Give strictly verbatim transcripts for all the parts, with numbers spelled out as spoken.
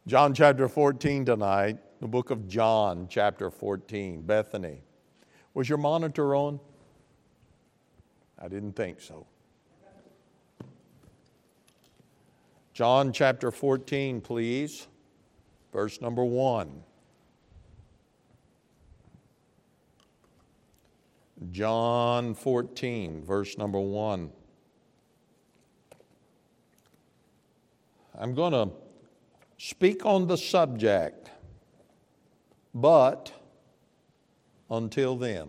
John chapter fourteen tonight, the book of John chapter fourteen, Bethany. Was your monitor on? I didn't think so. John chapter fourteen, please, verse number one. John fourteen, verse number one. I'm going to speak on the subject, but until then.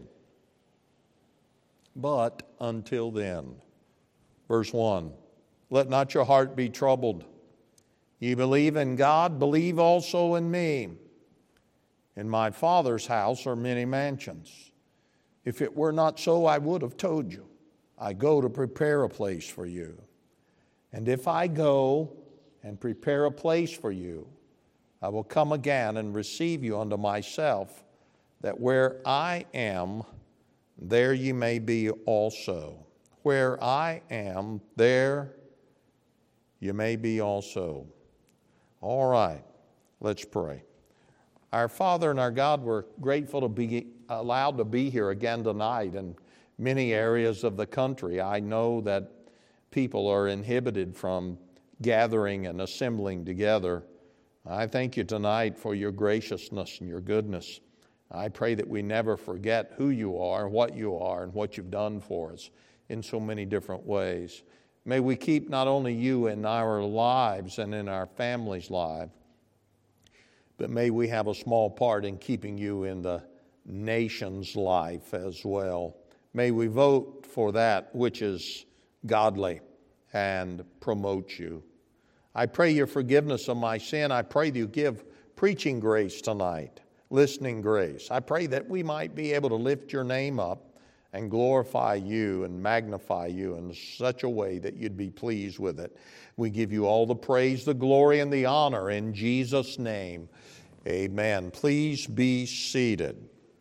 But until then. Verse one. Let not your heart be troubled. Ye believe in God, believe also in me. In my Father's house are many mansions. If it were not so, I would have told you. I go to prepare a place for you. And if I go and prepare a place for you, I will come again and receive you unto myself, that where I am, there ye may be also. Where I am, there you may be also. All right, let's pray. Our Father and our God, we're grateful to be allowed to be here again tonight in many areas of the country. I know that people are inhibited from gathering and assembling together. I thank you tonight for your graciousness and your goodness. I pray that we never forget who you are, what you are, and what you've done for us in so many different ways. May we keep not only you in our lives and in our families' lives, but may we have a small part in keeping you in the nation's life as well. May we vote for that which is godly and promote you. I pray your forgiveness of my sin. I pray that you give preaching grace tonight, listening grace. I pray that we might be able to lift your name up and glorify you and magnify you in such a way that you'd be pleased with it. We give you all the praise, the glory, and the honor in Jesus' name. Amen. Please be seated.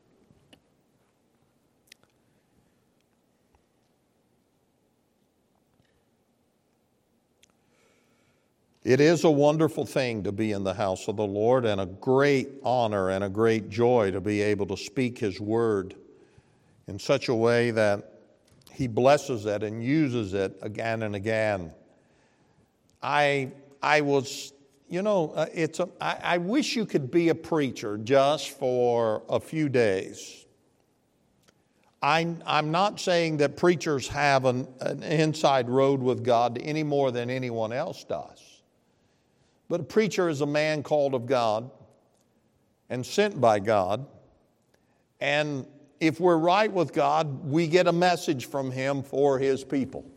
It is a wonderful thing to be in the house of the Lord, and a great honor and a great joy to be able to speak His Word in such a way that He blesses it and uses it again and again. I I was, you know, uh, it's a, I, I wish you could be a preacher just for a few days. I, I'm not saying that preachers have an, an inside road with God any more than anyone else does. But a preacher is a man called of God and sent by God. And if we're right with God, we get a message from Him for His people.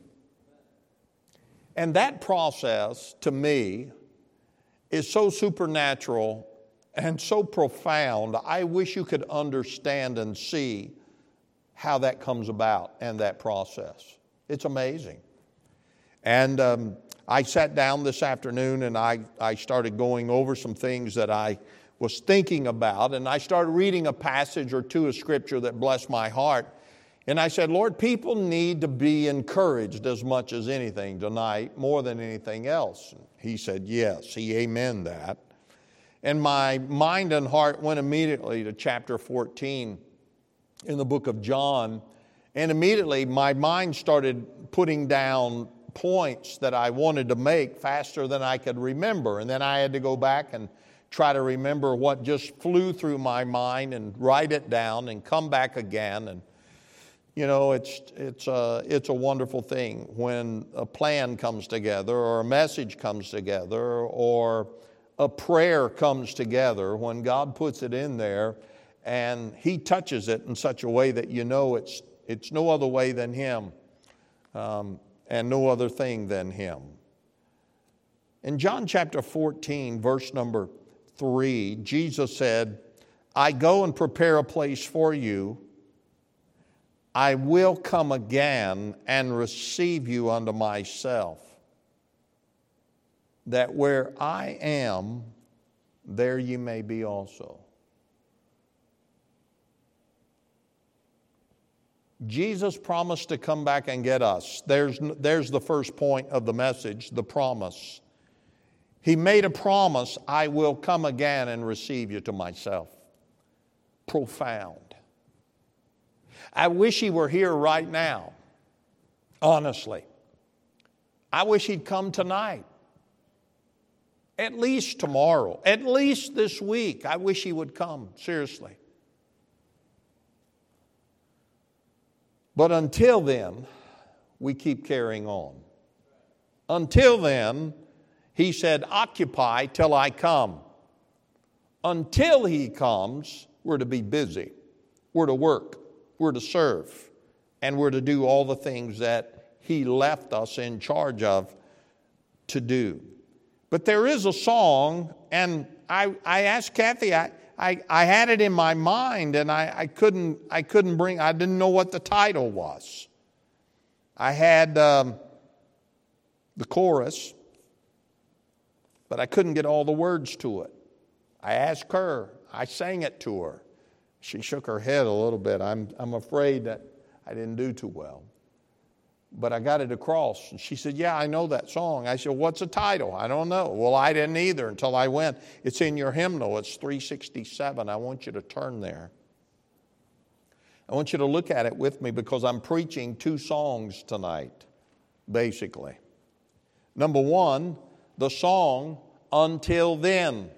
And that process, to me, is so supernatural and so profound. I wish you could understand and see how that comes about and that process. It's amazing. And um, I sat down this afternoon and I, I started going over some things that I was thinking about, and I started reading a passage or two of Scripture that blessed my heart. And I said, Lord, people need to be encouraged as much as anything tonight, more than anything else. And He said, yes, He amen that. And my mind and heart went immediately to chapter fourteen in the book of John. And immediately my mind started putting down points that I wanted to make faster than I could remember. And then I had to go back and try to remember what just flew through my mind and write it down and come back again. And, you know, it's, it's, a, it's a wonderful thing when a plan comes together or a message comes together or a prayer comes together, when God puts it in there and He touches it in such a way that you know it's, it's no other way than Him. Um, and no other thing than Him. In John chapter fourteen, verse number three, Jesus said, I go and prepare a place for you. I will come again and receive you unto myself, that where I am, there you may be also. Jesus promised to come back and get us. There's, there's the first point of the message, the promise. He made a promise, I will come again and receive you to myself. Profound. I wish he were here right now, honestly. I wish he'd come tonight. At least tomorrow. At least this week. I wish he would come, seriously. But until then, we keep carrying on. Until then, he said, occupy till I come. Until he comes, we're to be busy. We're to work. We're to serve. And we're to do all the things that he left us in charge of to do. But there is a song, and I, I asked Kathy, I, I, I had it in my mind, and I, I couldn't I couldn't bring, I didn't know what the title was. I had um, the chorus, but I couldn't get all the words to it. I asked her, I sang it to her. She shook her head a little bit. I'm, I'm afraid that I didn't do too well. But I got it across. And she said, yeah, I know that song. I said, what's the title? I don't know. Well, I didn't either until I went. It's in your hymnal. It's three sixty-seven. I want you to turn there. I want you to look at it with me because I'm preaching two songs tonight, basically. Number one, the song, Until Then.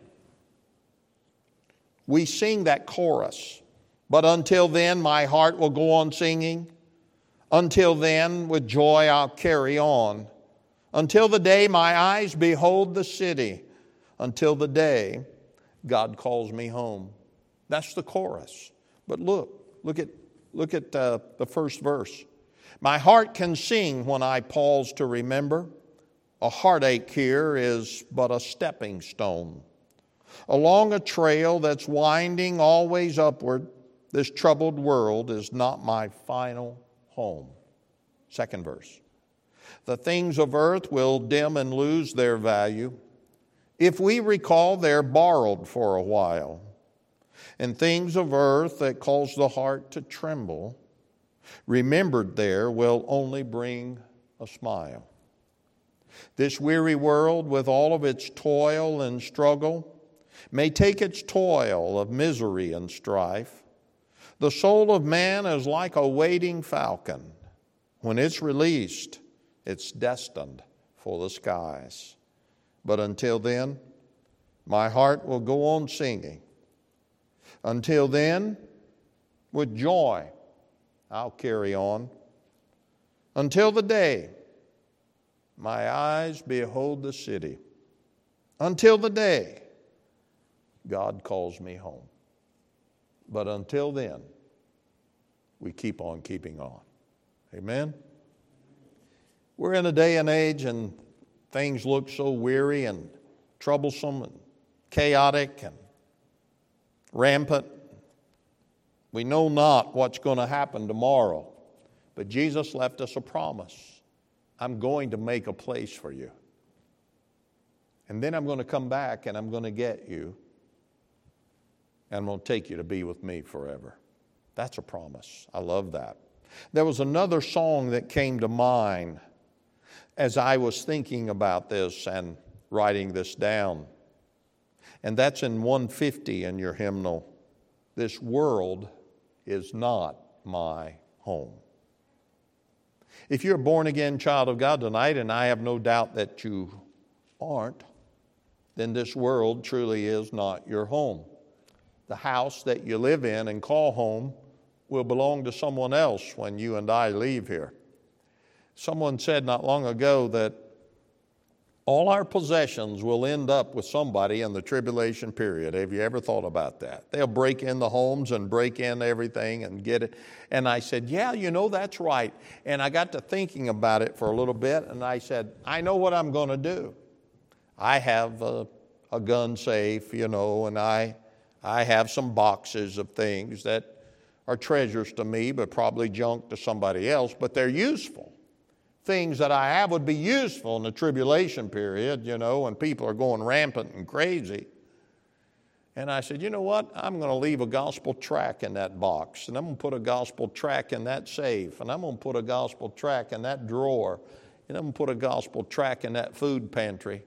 We sing that chorus. But until then, my heart will go on singing. Until then, with joy I'll carry on. Until the day my eyes behold the city. Until the day God calls me home. That's the chorus. But look, look at, look at uh, the first verse. My heart can sing when I pause to remember. A heartache here is but a stepping stone. Along a trail that's winding always upward, this troubled world is not my final home. Second verse. The things of earth will dim and lose their value. If we recall, they're borrowed for a while. And things of earth that cause the heart to tremble, remembered there will only bring a smile. This weary world with all of its toil and struggle may take its toil of misery and strife. The soul of man is like a waiting falcon. When it's released, it's destined for the skies. But until then, my heart will go on singing. Until then, with joy, I'll carry on. Until the day my eyes behold the city. Until the day God calls me home. But until then, we keep on keeping on. Amen? We're in a day and age and things look so weary and troublesome and chaotic and rampant. We know not what's going to happen tomorrow. But Jesus left us a promise. I'm going to make a place for you. And then I'm going to come back and I'm going to get you. And I'm going to take you to be with me forever. That's a promise. I love that. There was another song that came to mind as I was thinking about this and writing this down. And that's in one fifty in your hymnal. This world is not my home. If you're a born-again child of God tonight, and I have no doubt that you aren't, then this world truly is not your home. The house that you live in and call home will belong to someone else when you and I leave here. Someone said not long ago that all our possessions will end up with somebody in the tribulation period. Have you ever thought about that? They'll break in the homes and break in everything and get it. And I said, yeah, you know, that's right. And I got to thinking about it for a little bit, and I said, I know what I'm going to do. I have a, a gun safe, you know, and I, I have some boxes of things that are treasures to me, but probably junk to somebody else, but they're useful. Things that I have would be useful in the tribulation period, you know, when people are going rampant and crazy. And I said, you know what? I'm going to leave a gospel tract in that box, and I'm going to put a gospel tract in that safe, and I'm going to put a gospel tract in that drawer, and I'm going to put a gospel tract in that food pantry.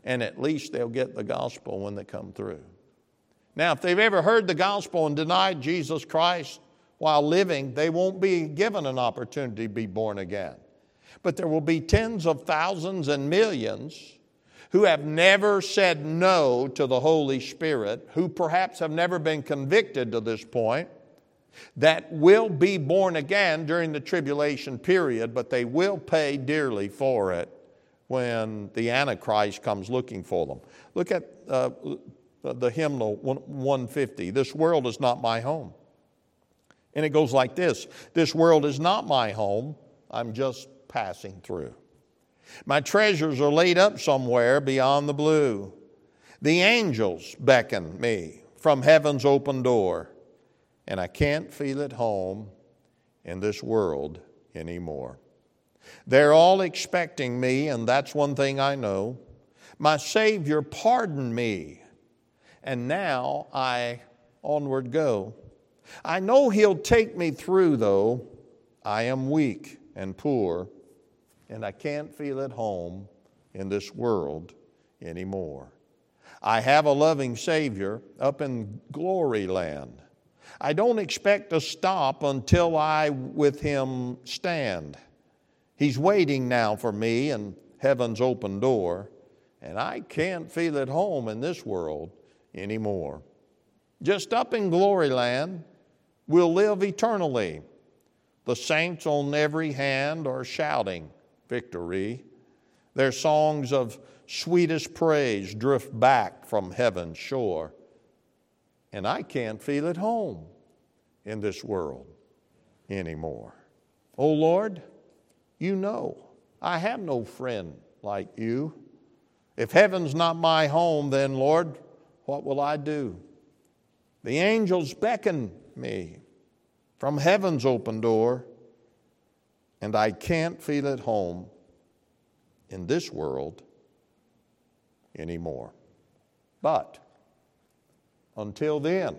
and at least they'll get the gospel when they come through. Now, if they've ever heard the gospel and denied Jesus Christ while living, they won't be given an opportunity to be born again. But there will be tens of thousands and millions who have never said no to the Holy Spirit, who perhaps have never been convicted to this point, that will be born again during the tribulation period, but they will pay dearly for it when the Antichrist comes looking for them. Look at uh, the hymnal one fifty. This world is not my home. And it goes like this. This world is not my home. I'm just passing through. My treasures are laid up somewhere beyond the blue. The angels beckon me from heaven's open door, and I can't feel at home in this world anymore. They're all expecting me, and that's one thing I know. My Savior pardoned me, and now I onward go. I know He'll take me through, though I am weak and poor, and I can't feel at home in this world anymore. I have a loving Savior up in glory land. I don't expect to stop until I with Him stand. He's waiting now for me in heaven's open door, and I can't feel at home in this world anymore. Just up in glory land, we'll live eternally. The saints on every hand are shouting victory. Their songs of sweetest praise drift back from heaven's shore. And I can't feel at home in this world anymore. Oh Lord, you know I have no friend like you. If heaven's not my home, then Lord, what will I do? The angels beckon me from heaven's open door, and I can't feel at home in this world anymore. But until then,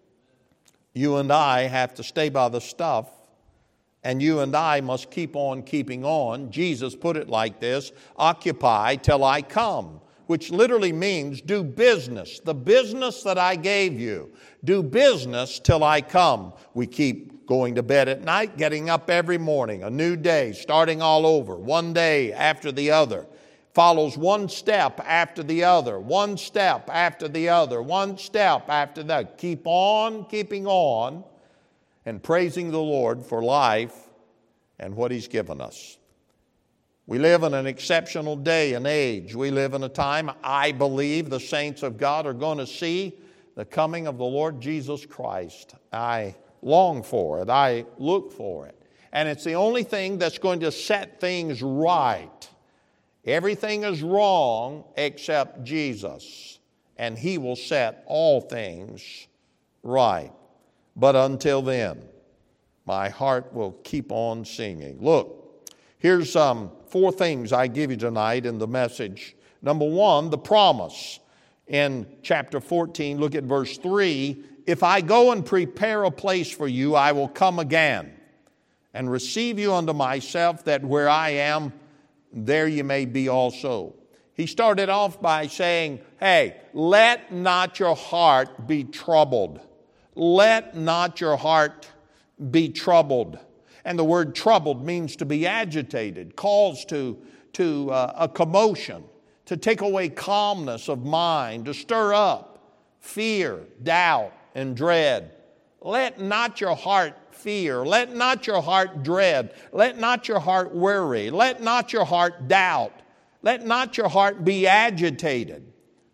you and I have to stay by the stuff, and you and I must keep on keeping on. Jesus put it like this: occupy till I come, which literally means do business. The business that I gave you. Do business till I come. We keep going to bed at night, getting up every morning, a new day, starting all over, one day after the other. Follows one step after the other, one step after the other, one step after that. Keep on keeping on and praising the Lord for life and what He's given us. We live in an exceptional day and age. We live in a time, I believe, the saints of God are going to see the coming of the Lord Jesus Christ. I long for it. I look for it. And it's the only thing that's going to set things right. Everything is wrong except Jesus, and He will set all things right. But until then, my heart will keep on singing. Look, here's um, four things I give you tonight in the message. Number one, the promise. In chapter fourteen, look at verse three. If I go and prepare a place for you, I will come again and receive you unto myself, that where I am, there you may be also. He started off by saying, hey, let not your heart be troubled. Let not your heart be troubled. And the word troubled means to be agitated, calls to, to uh, a commotion, to take away calmness of mind, to stir up fear, doubt, and dread. Let not your heart fear. Let not your heart dread. Let not your heart worry. Let not your heart doubt. Let not your heart be agitated.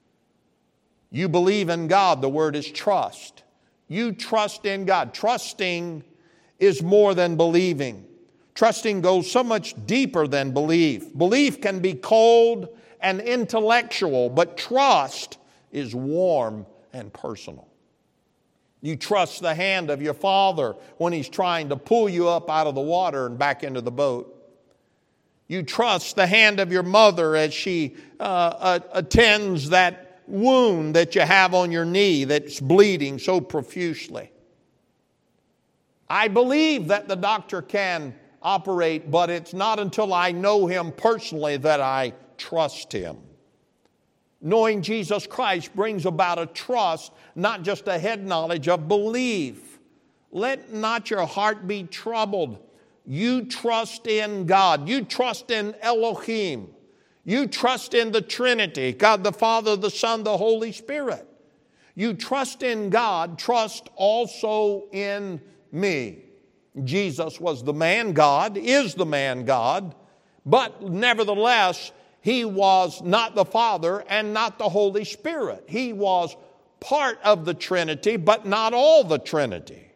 You believe in God. The word is trust. You trust in God. Trusting is more than believing. Trusting goes so much deeper than belief. Belief can be cold and intellectual, but trust is warm and personal. You trust the hand of your father when he's trying to pull you up out of the water and back into the boat. You trust the hand of your mother as she uh, attends that wound that you have on your knee that's bleeding so profusely. I believe that the doctor can operate, but it's not until I know him personally that I trust him. Knowing Jesus Christ brings about a trust, not just a head knowledge of belief. Let not your heart be troubled. You trust in God. You trust in Elohim. You trust in the Trinity, God the Father, the Son, the Holy Spirit. You trust in God, trust also in me. Jesus was the man God, is the man God, but nevertheless, He was not the Father and not the Holy Spirit. He was part of the Trinity, but not all the Trinity.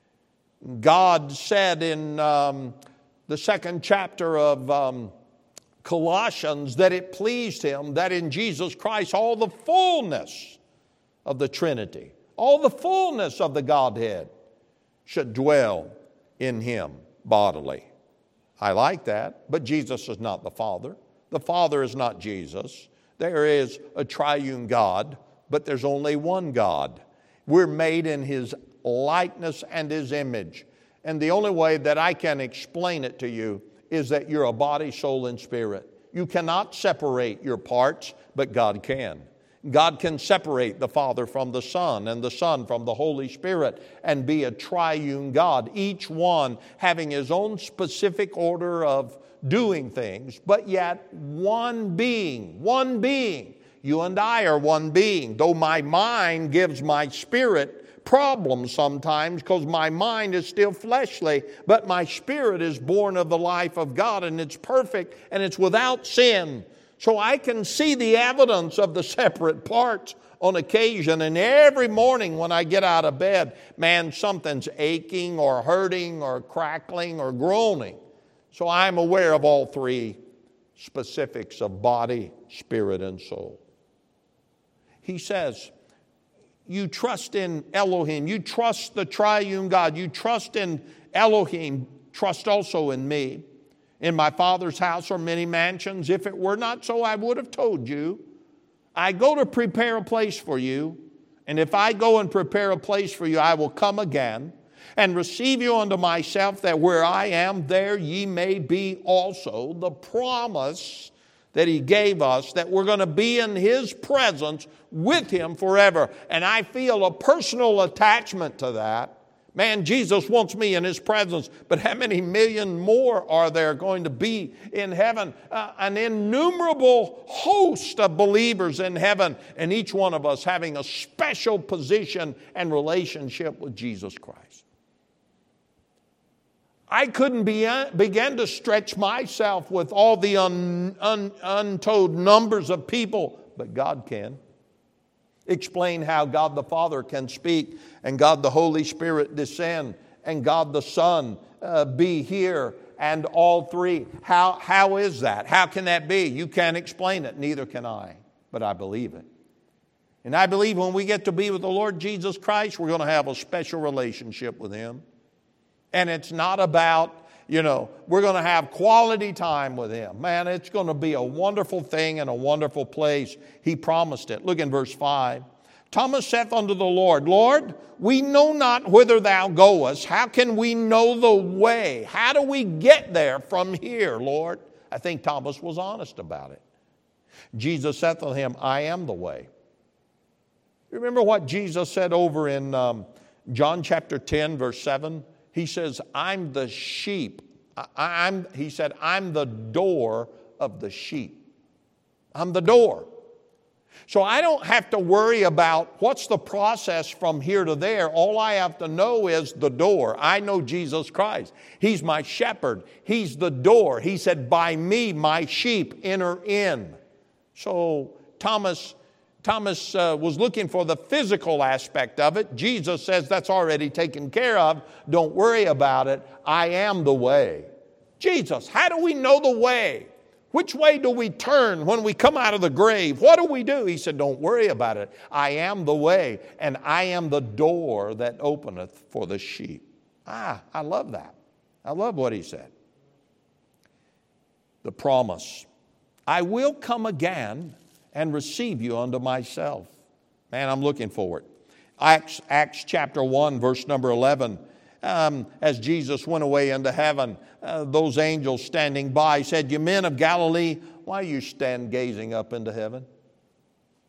God said in um, the second chapter of um, Colossians that it pleased Him that in Jesus Christ all the fullness of the Trinity, all the fullness of the Godhead should dwell in Him bodily. I like that, but Jesus is not the Father. The Father is not Jesus. There is a triune God, but there's only one God. We're made in His likeness and His image. And the only way that I can explain it to you is that you're a body, soul, and spirit. You cannot separate your parts, but God can. God can separate the Father from the Son and the Son from the Holy Spirit and be a triune God, each one having his own specific order of doing things, but yet one being, one being. You and I are one being, though my mind gives my spirit problems sometimes because my mind is still fleshly, but my spirit is born of the life of God, and it's perfect and it's without sin. So I can see the evidence of the separate parts on occasion, and every morning when I get out of bed, man, something's aching or hurting or crackling or groaning. So I'm aware of all three specifics of body, spirit, and soul. He says, you trust in Elohim. You trust the triune God. You trust in Elohim. Trust also in me. In my Father's house are many mansions. If it were not so, I would have told you. I go to prepare a place for you. And if I go and prepare a place for you, I will come again and receive you unto myself, that where I am, there ye may be also. The promise that He gave us, that we're going to be in His presence with Him forever. And I feel a personal attachment to that. Man, Jesus wants me in His presence, but how many million more are there going to be in heaven? Uh, an innumerable host of believers in heaven, and each one of us having a special position and relationship with Jesus Christ. I couldn't be, uh, begin to stretch myself with all the un, un, untold numbers of people, but God can. Explain how God the Father can speak, and God the Holy Spirit descend, and God the Son uh, be here, and all three. How, how is that? How can that be? You can't explain it, neither can I, but I believe it. And I believe when we get to be with the Lord Jesus Christ, we're going to have a special relationship with Him. And it's not about, you know, we're going to have quality time with Him. Man, it's going to be a wonderful thing and a wonderful place. He promised it. Look in verse five. Thomas saith unto the Lord, Lord, we know not whither Thou goest. How can we know the way? How do we get there from here, Lord? I think Thomas was honest about it. Jesus saith unto him, I am the way. Remember what Jesus said over in um, John chapter ten, verse seven? He says, I'm the sheep. I, I'm, he said, I'm the door of the sheep. I'm the door. So I don't have to worry about what's the process from here to there. All I have to know is the door. I know Jesus Christ. He's my shepherd. He's the door. He said, by me, my sheep enter in. So Thomas Thomas uh, was looking for the physical aspect of it. Jesus says that's already taken care of. Don't worry about it. I am the way. Jesus, how do we know the way? Which way do we turn when we come out of the grave? What do we do? He said, don't worry about it. I am the way, and I am the door that openeth for the sheep. Ah, I love that. I love what he said. The promise. I will come again and receive you unto myself. Man, I'm looking forward. Acts, Acts chapter one, verse number eleven. Um, as Jesus went away into heaven, uh, those angels standing by said, you men of Galilee, why you stand gazing up into heaven?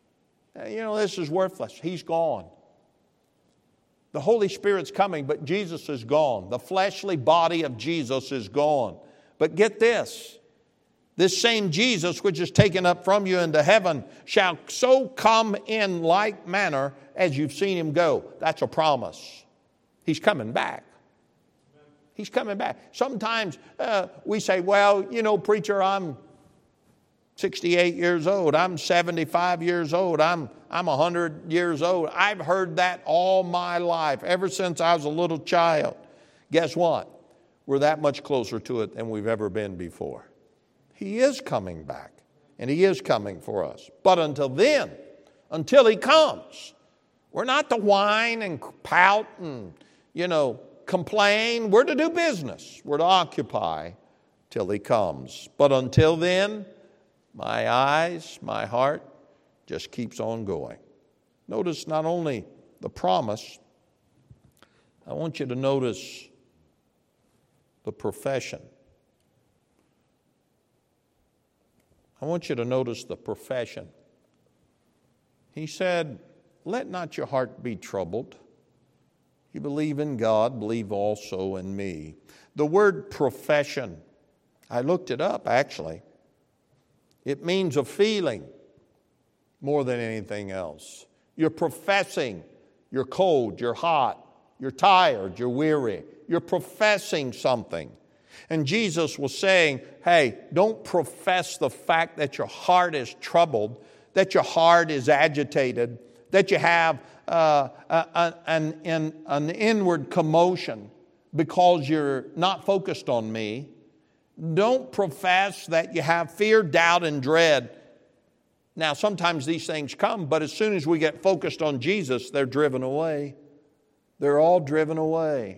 You know, this is worthless. He's gone. The Holy Spirit's coming, but Jesus is gone. The fleshly body of Jesus is gone. But get this. This same Jesus which is taken up from you into heaven shall so come in like manner as you've seen him go. That's a promise. He's coming back. He's coming back. Sometimes uh, we say, well, you know, preacher, I'm sixty-eight years old. I'm seventy-five years old. I'm, I'm one hundred years old. I've heard that all my life, ever since I was a little child. Guess what? We're that much closer to it than we've ever been before. He is coming back, and he is coming for us. But until then, until he comes, we're not to whine and pout and, you know, complain. We're to do business. We're to occupy till he comes. But until then, my eyes, my heart just keeps on going. Notice not only the promise, I want you to notice the profession. I want you to notice the profession. He said, let not your heart be troubled. You believe in God, believe also in me. The word profession, I looked it up actually. It means a feeling more than anything else. You're professing you're cold, you're hot, you're tired, you're weary. You're professing something. And Jesus was saying, hey, don't profess the fact that your heart is troubled, that your heart is agitated, that you have uh, a, an, an, an inward commotion because you're not focused on me. Don't profess that you have fear, doubt, and dread. Now, sometimes these things come, but as soon as we get focused on Jesus, they're driven away. They're all driven away.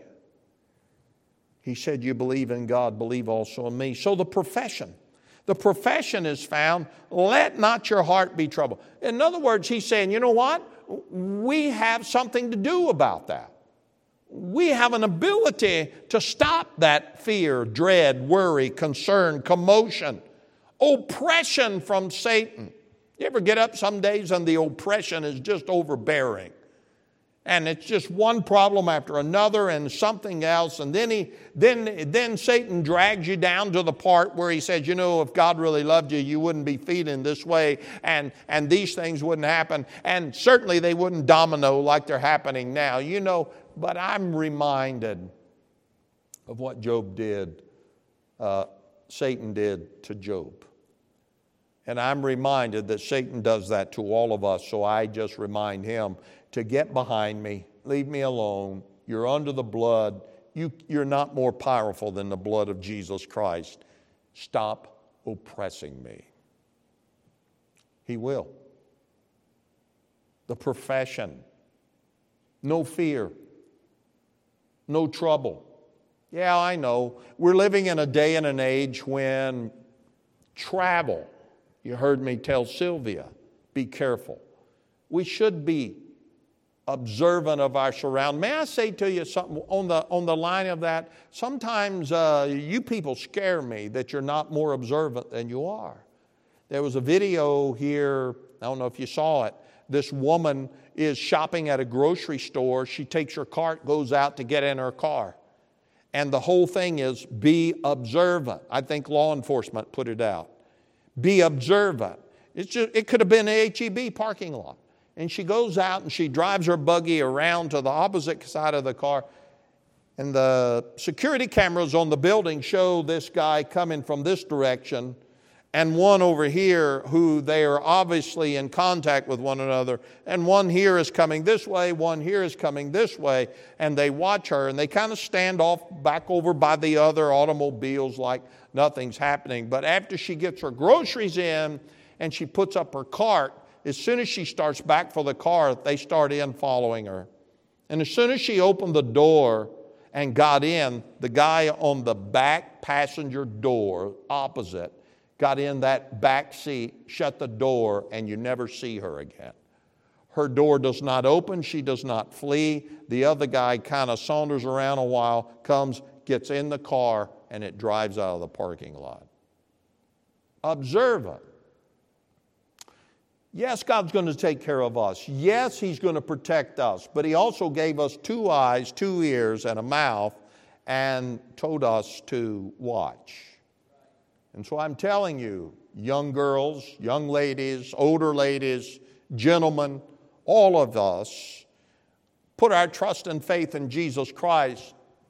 He said, you believe in God, believe also in me. So the profession. The profession is found, let not your heart be troubled. In other words, he's saying, you know what? We have something to do about that. We have an ability to stop that fear, dread, worry, concern, commotion, oppression from Satan. You ever get up some days and the oppression is just overbearing? And it's just one problem after another and something else. And then he, then, then Satan drags you down to the part where he says, you know, if God really loved you, you wouldn't be feeling this way. And, and these things wouldn't happen. And certainly they wouldn't domino like they're happening now. You know, but I'm reminded of what Job did, uh, Satan did to Job. And I'm reminded that Satan does that to all of us. So I just remind him to get behind me, leave me alone. You're under the blood. You, you're not more powerful than the blood of Jesus Christ. Stop oppressing me. He will. The profession. No fear. No trouble. Yeah, I know. We're living in a day and an age when travel, you heard me tell Sylvia, be careful. We should be observant of our surroundings. May I say to you something on the on the line of that? Sometimes uh, you people scare me that you're not more observant than you are. There was a video here, I don't know if you saw it. This woman is shopping at a grocery store. She takes her cart, goes out to get in her car. And the whole thing is be observant. I think law enforcement put it out. Be observant. It's just, it could have been an H E B parking lot. And she goes out and she drives her buggy around to the opposite side of the car. And the security cameras on the building show this guy coming from this direction and one over here who they are obviously in contact with one another. And one here is coming this way, one here is coming this way. And they watch her and they kind of stand off back over by the other automobiles like nothing's happening. But after she gets her groceries in and she puts up her cart, as soon as she starts back for the car, they start in following her. And as soon as she opened the door and got in, the guy on the back passenger door opposite got in that back seat, shut the door, and you never see her again. Her door does not open. She does not flee. The other guy kind of saunters around a while, comes, gets in the car, and it drives out of the parking lot. Observant. Yes, God's going to take care of us. Yes, He's going to protect us. But He also gave us two eyes, two ears, and a mouth, and told us to watch. And so I'm telling you, young girls, young ladies, older ladies, gentlemen, all of us, put our trust and faith in Jesus Christ,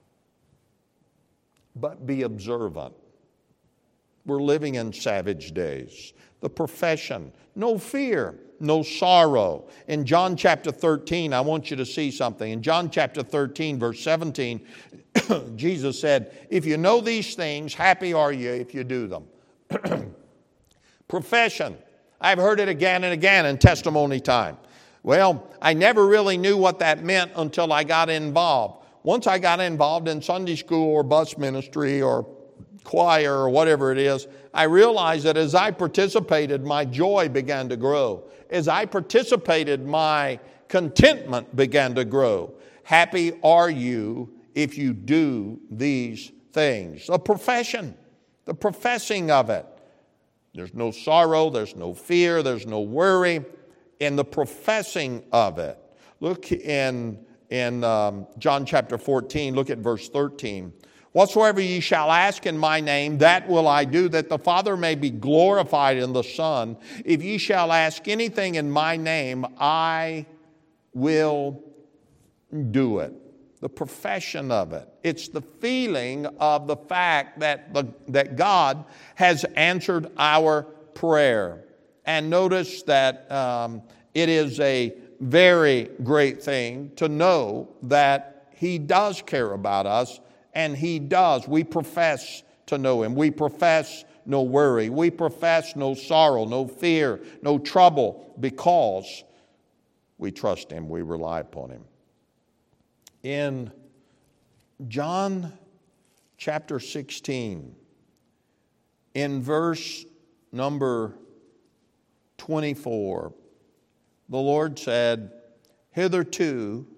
but be observant. We're living in savage days. The profession, no fear, no sorrow. In John chapter thirteen, I want you to see something. In John chapter thirteen, verse seventeen, Jesus said, if you know these things, happy are you if you do them. Profession. I've heard it again and again in testimony time. Well, I never really knew what that meant until I got involved. Once I got involved in Sunday school or bus ministry or choir or whatever it is, I realized that as I participated, my joy began to grow. As I participated, my contentment began to grow. Happy are you if you do these things. A profession, the professing of it. There's no sorrow, there's no fear, there's no worry in the professing of it. Look in, in um, John chapter fourteen, look at verse thirteen. Whatsoever ye shall ask in my name, that will I do, that the Father may be glorified in the Son. If ye shall ask anything in my name, I will do it. The profession of it. It's the feeling of the fact that, the, that God has answered our prayer. And notice that um, it is a very great thing to know that He does care about us. And He does. We profess to know Him. We profess no worry. We profess no sorrow, no fear, no trouble, because we trust Him. We rely upon Him. In John chapter sixteen, in verse number twenty-four, the Lord said, hitherto,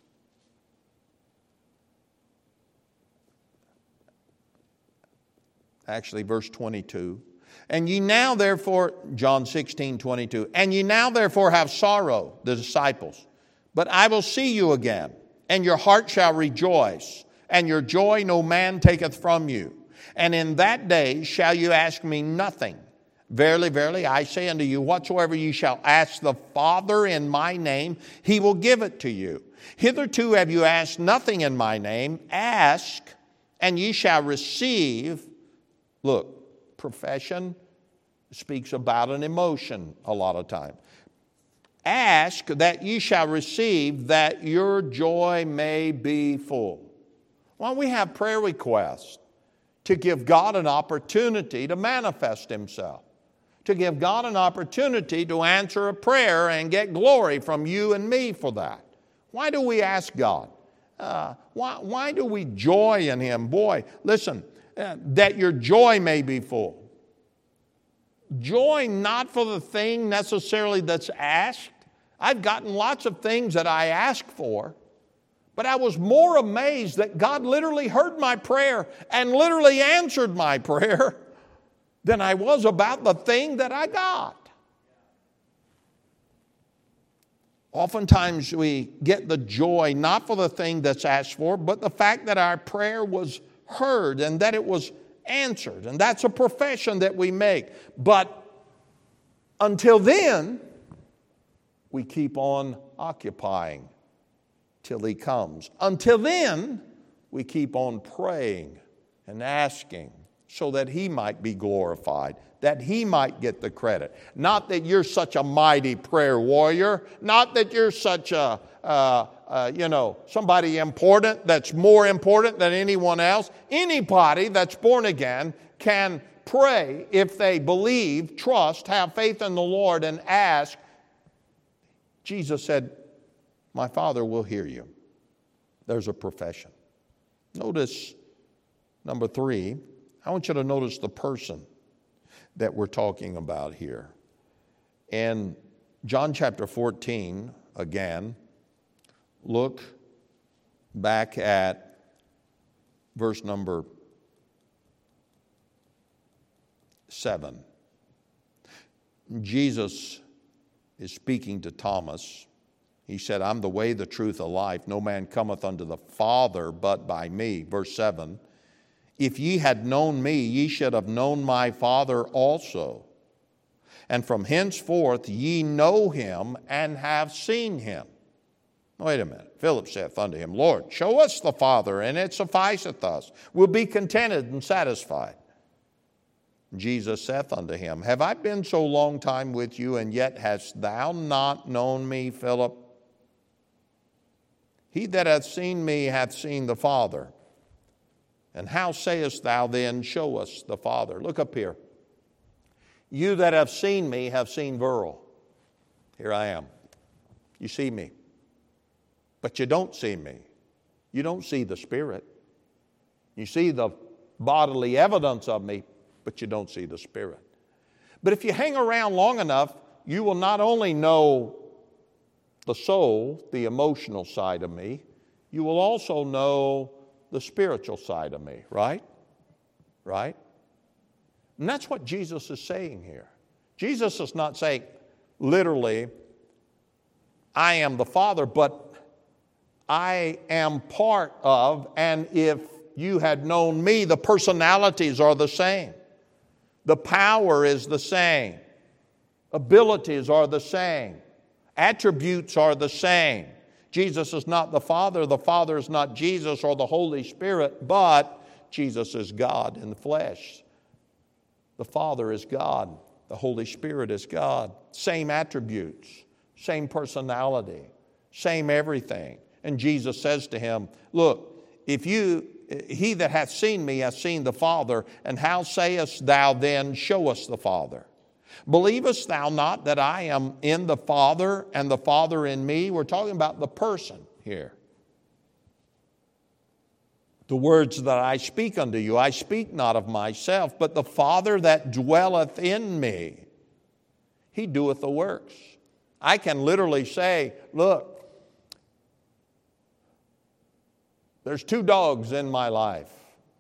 actually verse twenty-two, and ye now therefore, John sixteen, twenty-two, and ye now therefore have sorrow, the disciples, but I will see you again, and your heart shall rejoice, and your joy no man taketh from you. And in that day shall you ask me nothing. Verily, verily, I say unto you, whatsoever you shall ask the Father in my name, He will give it to you. Hitherto have you asked nothing in my name. Ask, and ye shall receive. Look, profession speaks about an emotion a lot of time. Ask that ye shall receive, that your joy may be full. Well, we have prayer requests to give God an opportunity to manifest Himself, to give God an opportunity to answer a prayer and get glory from you and me for that. Why do we ask God? Uh, why, why do we joy in Him? Boy, listen, uh, that your joy may be full. Joy not for the thing necessarily that's asked. I've gotten lots of things that I asked for, but I was more amazed that God literally heard my prayer and literally answered my prayer than I was about the thing that I got. Oftentimes we get the joy not for the thing that's asked for, but the fact that our prayer was heard and that it was answered. And that's a profession that we make. But until then, we keep on occupying till He comes. Until then, we keep on praying and asking so that He might be glorified, that He might get the credit. Not that you're such a mighty prayer warrior, not that you're such a, uh, uh, you know, somebody important that's more important than anyone else. Anybody that's born again can pray if they believe, trust, have faith in the Lord, and ask. Jesus said, my Father will hear you. There's a profession. Notice number three, I want you to notice the person that we're talking about here. In John chapter fourteen, again, look back at verse number seven. Jesus is speaking to Thomas. He said, I'm the way, the truth, the life. No man cometh unto the Father but by me. Verse seven, if ye had known me, ye should have known my Father also. And from henceforth ye know him and have seen him. Wait a minute. Philip saith unto him, Lord, show us the Father, and it sufficeth us. We'll be contented and satisfied. Jesus saith unto him, have I been so long time with you, and yet hast thou not known me, Philip? He that hath seen me hath seen the Father. And how sayest thou then, show us the Father? Look up here. You that have seen me have seen Verl. Here I am. You see me. But you don't see me. You don't see the Spirit. You see the bodily evidence of me, but you don't see the Spirit. But if you hang around long enough, you will not only know the soul, the emotional side of me, you will also know the spiritual side of me, right? Right? And that's what Jesus is saying here. Jesus is not saying literally, I am the Father, but I am part of, and if you had known me, the personalities are the same. The power is the same. Abilities are the same. Attributes are the same. Jesus is not the Father, the Father is not Jesus or the Holy Spirit, but Jesus is God in the flesh. The Father is God. The Holy Spirit is God. Same attributes, same personality, same everything. And Jesus says to him, look, if you, he that hath seen me hath seen the Father, and how sayest thou then, show us the Father? Believest thou not that I am in the Father and the Father in me? We're talking about the person here. The words that I speak unto you, I speak not of myself, but the Father that dwelleth in me, he doeth the works. I can literally say, look, there's two dogs in my life.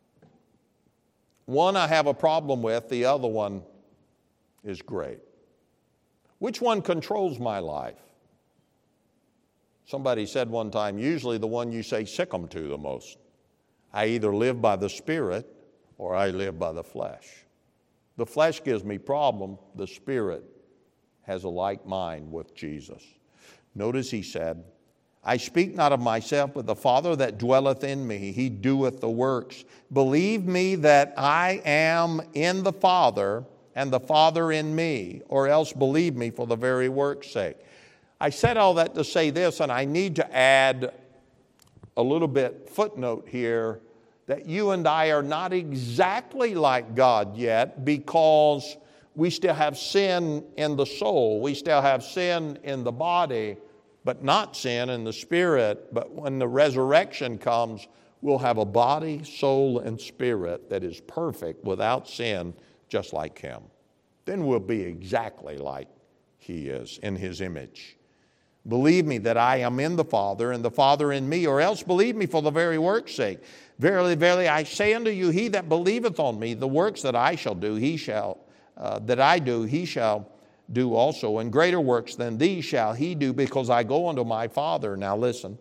One I have a problem with, the other one is great. Which one controls my life? Somebody said one time, usually the one you say sick 'em to the most. I either live by the Spirit or I live by the flesh. The flesh gives me problem. The Spirit has a like mind with Jesus. Notice he said, I speak not of myself, but the Father that dwelleth in me, he doeth the works. Believe me that I am in the Father and the Father in me, or else believe me for the very work's sake. I said all that to say this, and I need to add a little bit footnote here, that you and I are not exactly like God yet, because we still have sin in the soul. We still have sin in the body, but not sin in the spirit. But when the resurrection comes, we'll have a body, soul, and spirit that is perfect without sin, just like him. Then we'll be exactly like he is in his image. Believe me that I am in the Father and the Father in me, or else believe me for the very work's sake. Verily, verily, I say unto you, he that believeth on me, the works that I shall do, he shall, uh, that I do, he shall do also. And greater works than these shall he do, because I go unto my Father. Now listen.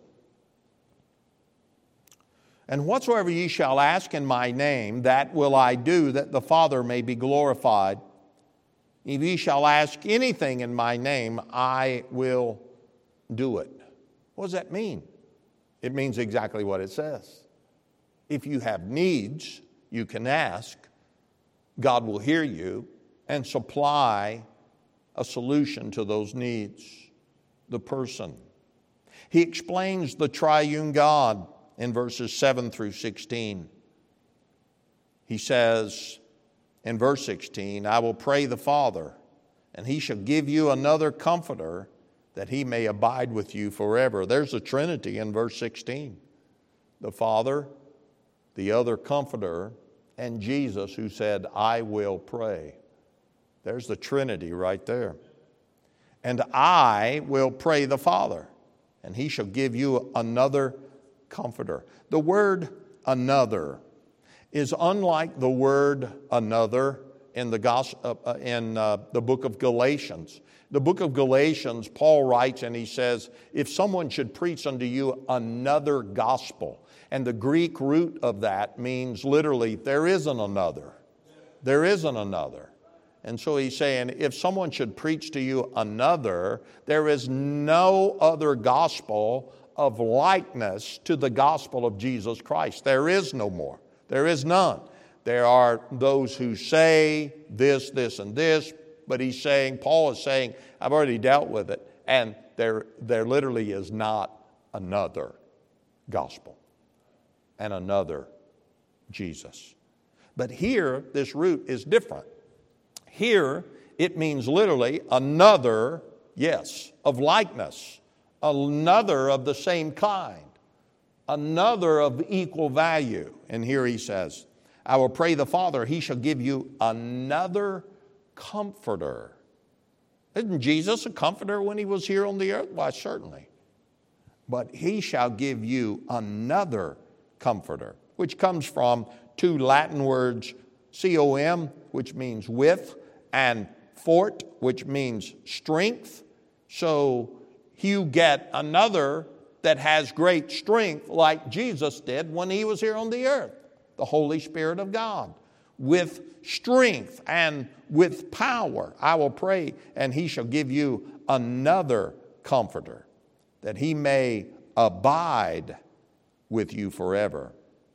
And whatsoever ye shall ask in my name, that will I do, that the Father may be glorified. If ye shall ask anything in my name, I will do it. What does that mean? It means exactly what it says. If you have needs, you can ask. God will hear you and supply a solution to those needs. The person. He explains the triune God in verses seven through sixteen. He says in verse sixteen, I will pray the Father, and he shall give you another comforter, that he may abide with you forever. There's a Trinity in verse sixteen. The Father, the other comforter, and Jesus, who said, I will pray. There's the Trinity right there. And I will pray the Father, and he shall give you another comforter. The word another is unlike the word another in the gospel, uh, in uh, the book of Galatians. The book of Galatians, Paul writes and he says, if someone should preach unto you another gospel, and the Greek root of that means literally, there isn't another. There isn't another. And so he's saying, if someone should preach to you another, there is no other gospel of likeness to the gospel of Jesus Christ. There is no more. There is none. There are those who say this, this, and this, but he's saying, Paul is saying, I've already dealt with it, and there, there literally is not another gospel and another Jesus. But here, this root is different. Here, it means literally another, yes, of likeness, another of the same kind, another of equal value. And here he says, I will pray the Father, he shall give you another comforter. Isn't Jesus a comforter when he was here on the earth? Why, certainly. But he shall give you another comforter, which comes from two Latin words, com, which means with, and fort, which means strength. So you get another that has great strength like Jesus did when he was here on the earth, the Holy Spirit of God, with strength and with power. I will pray, and he shall give you another comforter, that he may abide with you forever.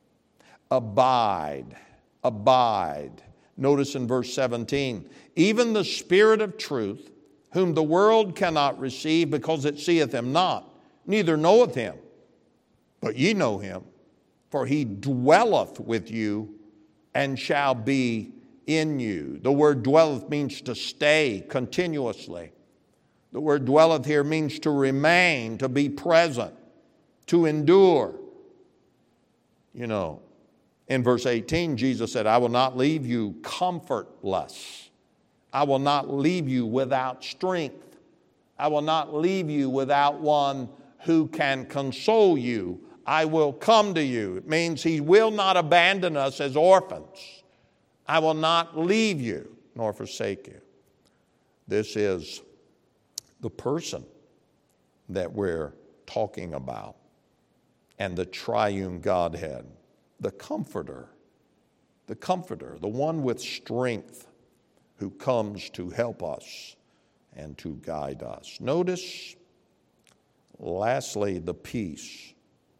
Abide, abide. Notice in verse seventeen, even the Spirit of truth, whom the world cannot receive because it seeth him not, neither knoweth him. But ye know him, for he dwelleth with you and shall be in you. The word dwelleth means to stay continuously. The word dwelleth here means to remain, to be present, to endure. You know, in verse eighteen, Jesus said, I will not leave you comfortless. I will not leave you without strength. I will not leave you without one who can console you. I will come to you. It means he will not abandon us as orphans. I will not leave you nor forsake you. This is the person that we're talking about, and the triune Godhead, the comforter, the comforter, the one with strength who comes to help us and to guide us. Notice, lastly, the peace.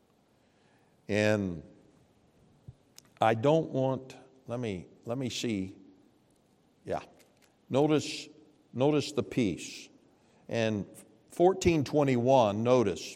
And I don't want, let me let me see. Yeah. Notice, notice the peace. And fourteen twenty-one, notice.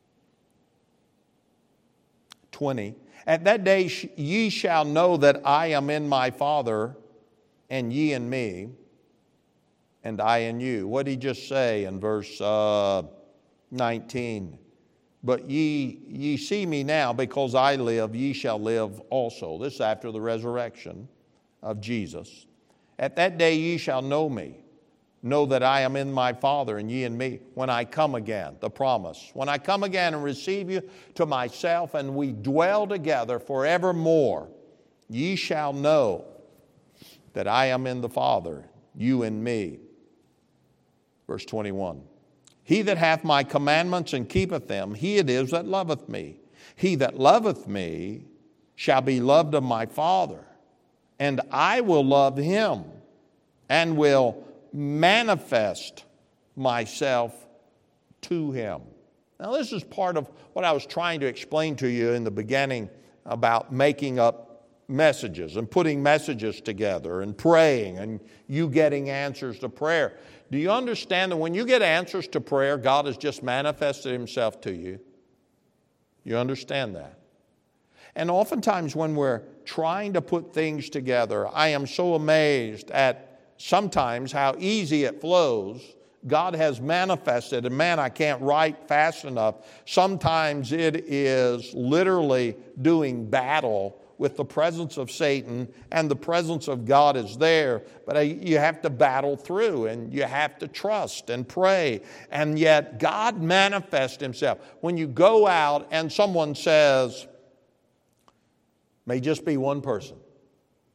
twenty. At that day ye shall know that I am in my Father, and ye in me, and I in you. What did he just say in verse uh, nineteen? But ye, ye see me now, because I live, ye shall live also. This is after the resurrection of Jesus. At that day ye shall know me, know that I am in my Father, and ye in me, when I come again, the promise. When I come again and receive you to myself, and we dwell together forevermore, ye shall know that I am in the Father, you in me. Verse twenty-one. He that hath my commandments and keepeth them, he it is that loveth me. He that loveth me shall be loved of my Father, and I will love him, and will manifest myself to him. Now, this is part of what I was trying to explain to you in the beginning about making up messages and putting messages together and praying and you getting answers to prayer. Do you understand that when you get answers to prayer, God has just manifested himself to you? You understand that? And oftentimes when we're trying to put things together, I am so amazed at sometimes how easy it flows. God has manifested, and man, I can't write fast enough. Sometimes it is literally doing battle with the presence of Satan, and the presence of God is there, but you have to battle through, and you have to trust and pray, and yet God manifests himself. When you go out and someone says, may just be one person,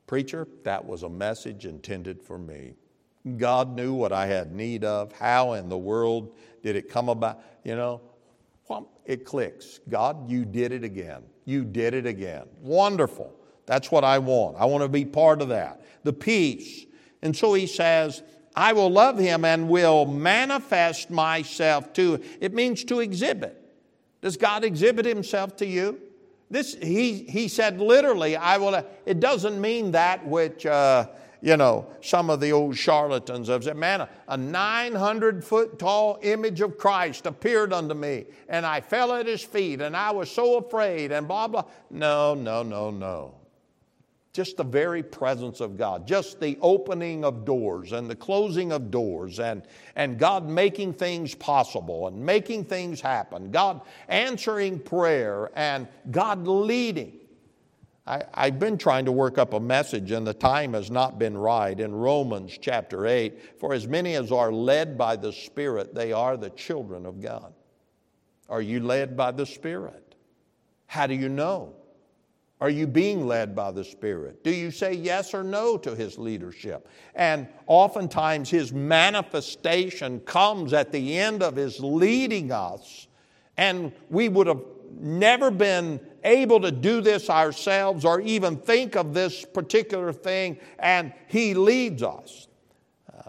Preacher, that was a message intended for me. God knew what I had need of. How in the world did it come about? You know, well, it clicks. God, you did it again. You did it again. Wonderful. That's what I want. I want to be part of that. The peace. And so he says, I will love him and will manifest myself to him. It means to exhibit. Does God exhibit himself to you? This he he said literally, I will. It doesn't mean that which uh, you know some of the old charlatans have said. Man, a, a nine hundred foot tall image of Christ appeared unto me, and I fell at his feet, and I was so afraid, and blah blah. No, no, no, no. Just the very presence of God, just the opening of doors and the closing of doors, and, and God making things possible and making things happen, God answering prayer and God leading. I, I've been trying to work up a message and the time has not been right. In Romans chapter eight, for as many as are led by the Spirit, they are the children of God. Are you led by the Spirit? How do you know? Are you being led by the Spirit? Do you say yes or no to His leadership? And oftentimes His manifestation comes at the end of His leading us, and we would have never been able to do this ourselves or even think of this particular thing, and He leads us. Uh,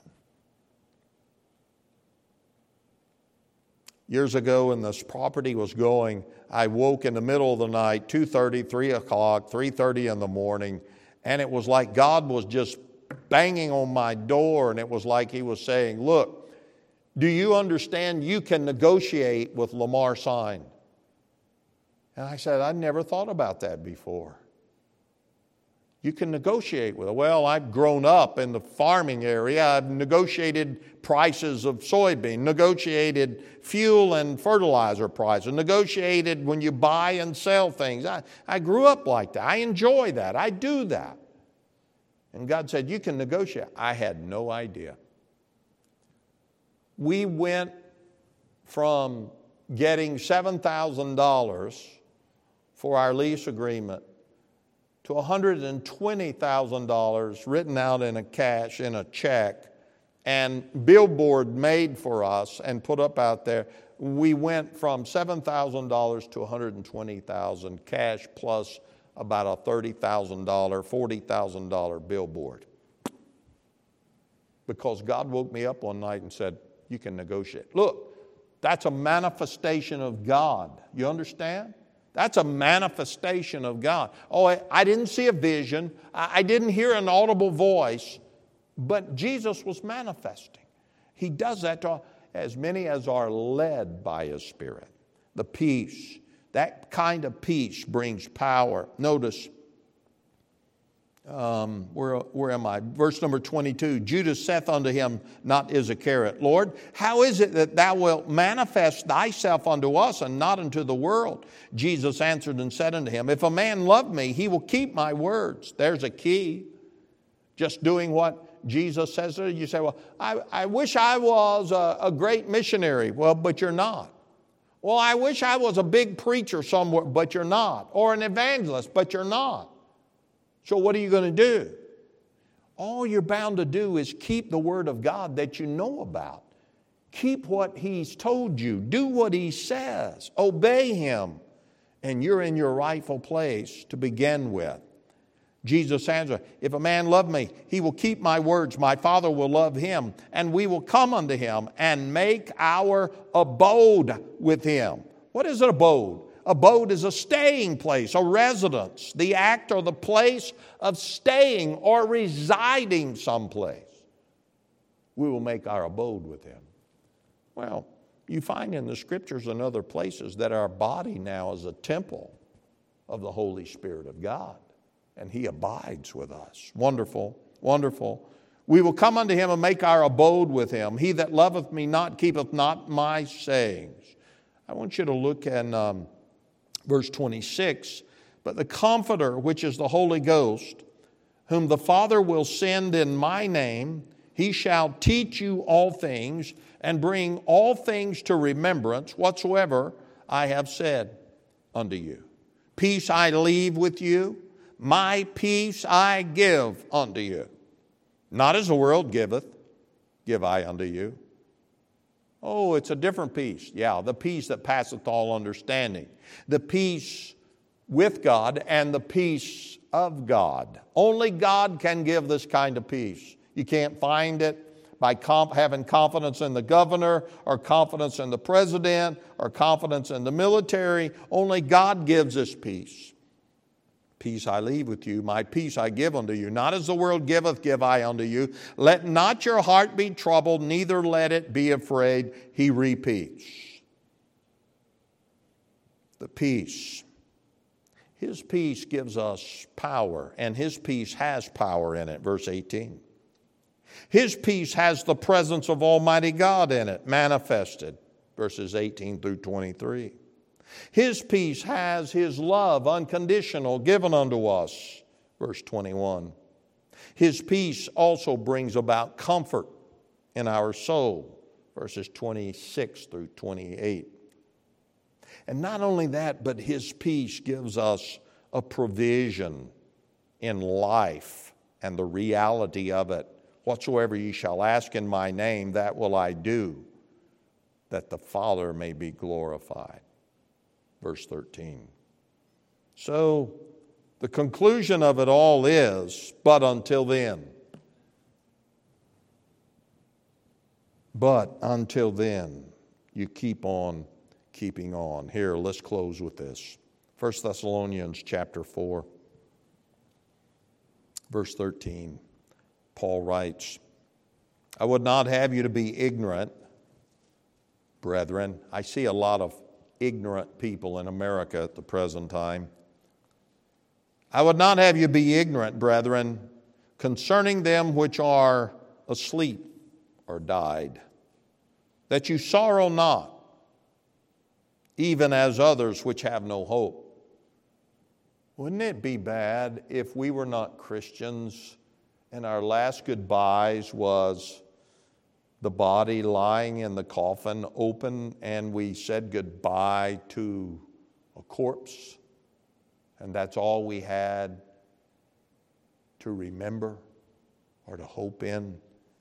years ago when this property was going, I woke in the middle of the night, two thirty, three o'clock, three thirty in the morning, and it was like God was just banging on my door, and it was like He was saying, look, do you understand you can negotiate with Lamar Sign? And I said, I never thought about that before. You can negotiate with it. Well, I've grown up in the farming area. I've negotiated prices of soybean, negotiated fuel and fertilizer prices, negotiated when you buy and sell things. I, I grew up like that. I enjoy that. I do that. And God said, you can negotiate. I had no idea. We went from getting seven thousand dollars for our lease agreement to one hundred twenty thousand dollars written out in a cash, in a check, and billboard made for us and put up out there. We went from seven thousand dollars to one hundred twenty thousand dollars cash plus about a thirty thousand dollars, forty thousand dollars billboard. Because God woke me up one night and said, you can negotiate. Look, that's a manifestation of God. You understand? That's a manifestation of God. Oh, I, I didn't see a vision. I, I didn't hear an audible voice. But Jesus was manifesting. He does that to as many as are led by His Spirit. The peace. That kind of peace brings power. Notice, um, where, where am I? Verse number twenty-two. Judas saith unto him, not Iscariot, Lord, how is it that thou wilt manifest thyself unto us and not unto the world? Jesus answered and said unto him, if a man love me, he will keep my words. There's a key. Just doing what Jesus says. You say, well, I, I wish I was a, a great missionary. Well, but you're not. Well, I wish I was a big preacher somewhere, but you're not. Or an evangelist, but you're not. So what are you going to do? All you're bound to do is keep the Word of God that you know about. Keep what He's told you. Do what He says. Obey Him. And you're in your rightful place to begin with. Jesus answered, if a man love me, he will keep my words. My Father will love him, and we will come unto him and make our abode with him. What is an abode? Abode is a staying place, a residence, the act or the place of staying or residing someplace. We will make our abode with Him. Well, you find in the Scriptures and other places that our body now is a temple of the Holy Spirit of God, and He abides with us. Wonderful, wonderful. We will come unto Him and make our abode with Him. He that loveth me not keepeth not my sayings. I want you to look in um, verse twenty-six. But the Comforter, which is the Holy Ghost, whom the Father will send in my name, He shall teach you all things and bring all things to remembrance whatsoever I have said unto you. Peace I leave with you. My peace I give unto you. Not as the world giveth, give I unto you. Oh, it's a different peace. Yeah, the peace that passeth all understanding. The peace with God and the peace of God. Only God can give this kind of peace. You can't find it by comp- having confidence in the governor or confidence in the president or confidence in the military. Only God gives us peace. Peace I leave with you, my peace I give unto you. Not as the world giveth, give I unto you. Let not your heart be troubled, neither let it be afraid. He repeats. The peace. His peace gives us power, and His peace has power in it. Verse eighteen. His peace has the presence of Almighty God in it, manifested. Verses eighteen through twenty-three. His peace has His love, unconditional, given unto us. Verse twenty-one. His peace also brings about comfort in our soul. Verses twenty-six through twenty-eight. And not only that, but His peace gives us a provision in life and the reality of it. Whatsoever ye shall ask in my name, that will I do, that the Father may be glorified. Verse thirteen. So the conclusion of it all is, but until then. But until then, you keep on keeping on. Here, let's close with this. First Thessalonians chapter four, verse thirteen. Paul writes, I would not have you to be ignorant, brethren. I see a lot of ignorant people in America at the present time. I would not have you be ignorant, brethren, concerning them which are asleep or died, that you sorrow not, even as others which have no hope. Wouldn't it be bad if we were not Christians and our last goodbyes was the body lying in the coffin open and we said goodbye to a corpse and that's all we had to remember or to hope in?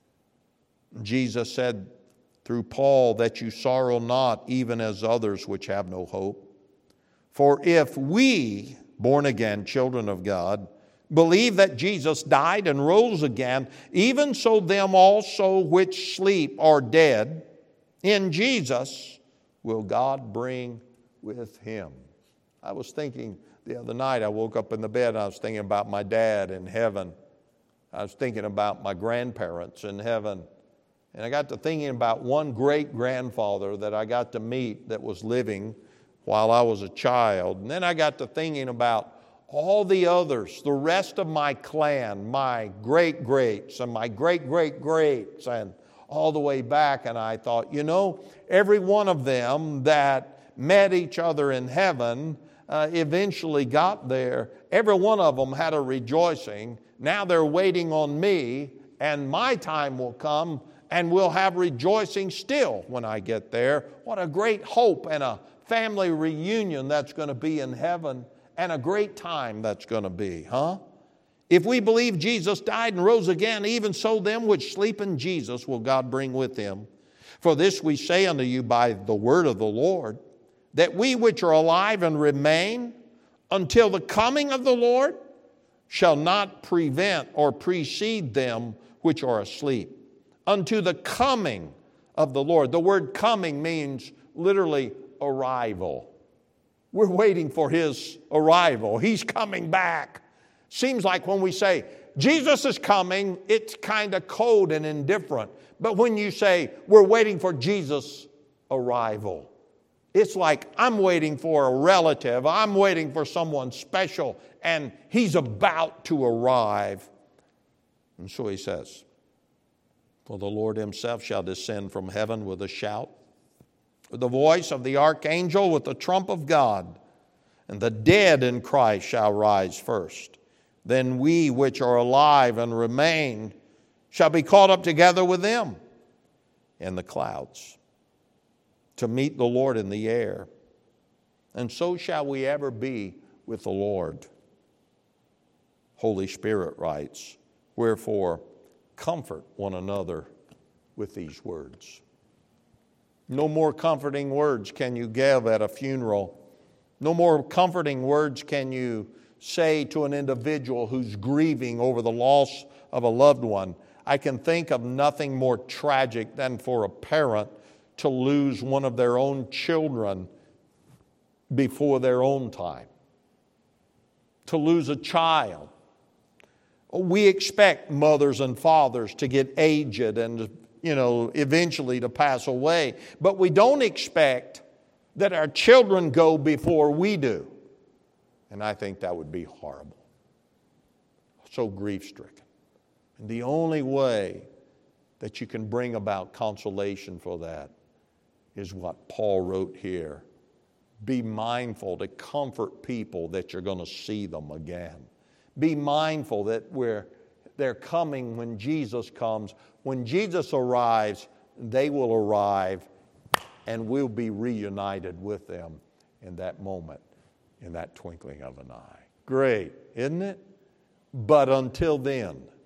Jesus said through Paul that you sorrow not even as others which have no hope. For if we, born again children of God, believe that Jesus died and rose again, even so them also which sleep are dead in Jesus will God bring with Him. I was thinking the other night, I woke up in the bed and I was thinking about my dad in heaven. I was thinking about my grandparents in heaven. And I got to thinking about one great-grandfather that I got to meet that was living while I was a child. And then I got to thinking about all the others, the rest of my clan, my great-greats and my great-great-greats and all the way back. And I thought, you know, every one of them that met each other in heaven uh, eventually got there. Every one of them had a rejoicing. Now they're waiting on me, and my time will come, and we'll have rejoicing still when I get there. What a great hope and a family reunion that's going to be in heaven. And a great time that's going to be, huh? If we believe Jesus died and rose again, even so them which sleep in Jesus will God bring with Him. For this we say unto you by the word of the Lord, that we which are alive and remain until the coming of the Lord shall not prevent or precede them which are asleep. Unto the coming of the Lord. The word coming means literally arrival. We're waiting for His arrival. He's coming back. Seems like when we say, Jesus is coming, it's kind of cold and indifferent. But when you say, we're waiting for Jesus' arrival, it's like I'm waiting for a relative. I'm waiting for someone special, and He's about to arrive. And so He says, for the Lord Himself shall descend from heaven with a shout, with the voice of the archangel, with the trump of God, and the dead in Christ shall rise first. Then we which are alive and remain shall be caught up together with them in the clouds to meet the Lord in the air. And so shall we ever be with the Lord. Holy Spirit writes, "Wherefore, comfort one another with these words." No more comforting words can you give at a funeral. No more comforting words can you say to an individual who's grieving over the loss of a loved one. I can think of nothing more tragic than for a parent to lose one of their own children before their own time. To lose a child. We expect mothers and fathers to get aged and, you know, eventually to pass away. But we don't expect that our children go before we do. And I think that would be horrible. So grief-stricken. And the only way that you can bring about consolation for that is what Paul wrote here. Be mindful to comfort people that you're going to see them again. Be mindful that we're, they're coming when Jesus comes. When Jesus arrives, they will arrive and we'll be reunited with them in that moment, in that twinkling of an eye. Great, isn't it? But until then,